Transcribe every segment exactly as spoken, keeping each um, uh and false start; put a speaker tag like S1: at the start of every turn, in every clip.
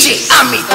S1: DJ Amit.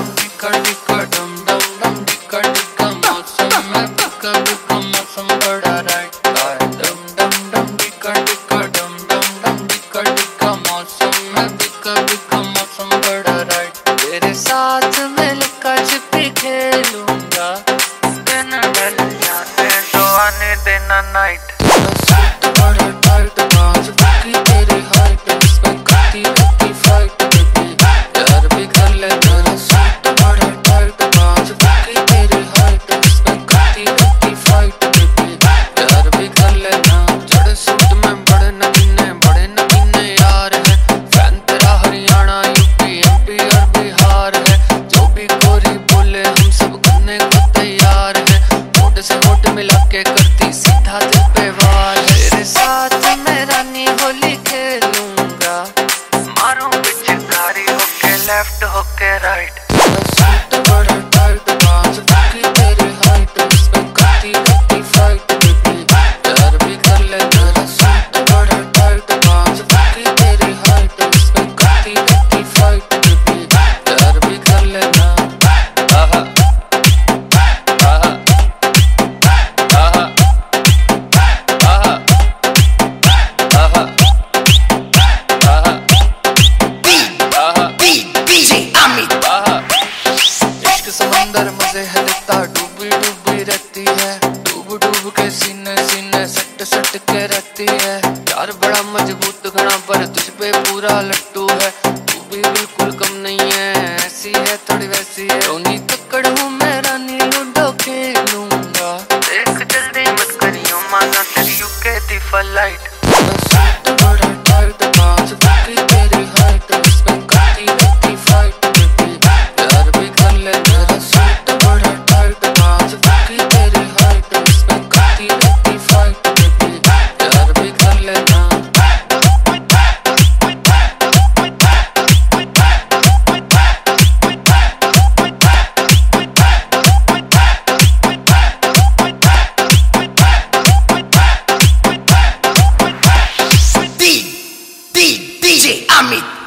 S2: तेरे साथ मैं लुका छिपी खेलूंगा, दिन ढल जाते तो आने देना नाइट। बड़ा टाइट बाज बाकी तेरी हाइट, इसमें करती रहती फाइट बेबी, यार भी कर ले मेरा सूट। बड़ा टाइट बाज बाकी तेरी हाइट, इसमें करती रहती फाइट बेबी, यार भी कर लेना। जड़े सूट में बड़े नगीने बड़े नगीने यार है, फैन तेरा हरियाणा यूपी एमपी और बिहार है। जो भी गोरी बोले हम सब करने को तैयार है, होठ से होठ मिला के करती सीधा दिल पे वार है। तेरे साथ मैं रानी होली खेलूंगा, मारूं पिचकारी होके लेफ्ट होके राइट। सूट बड़ा टाइट बाज बाकी तेरी हाइट, इसमें करती रहती फाइट बेबी, यार भी कर ले मेरा सूट। बड़ा टाइट बाज बाकी तेरी हाइट, इसमें करती रहती फाइट बेबी, यार भी कर लेना। आहा आहा आहा आहा आहा आहा आहा
S1: डीजे अमित।
S2: आहा। इश्क समंदर मजे है लेता, डूबी डूबी रहती है, डूब डूब के सीने सीने सट सट के रहती है। यार बड़ा मजबूत घना पर तुझ पे पूरा लट्टू है, तू भी बिल्कुल कम नहीं है, ऐसी है थोड़ी वैसी है। रोनी तक्कड़ हूँ मैं रानी लूडो खेलूंगा, देख जल्दी मत करियो माना तेरी यूके दी फ्लाइट। सूट बड़ा टाइट बाज बाकी तेरी हाइट, इसमें करती रहती फाइट बेबी, यार भी कर ले मेरा सूट। बड़ा टाइट बाज बाकी तेरी हाइट, इसमें करती रहती फाइट बेबी, यार भी कर लेना।
S1: डीजे अमित।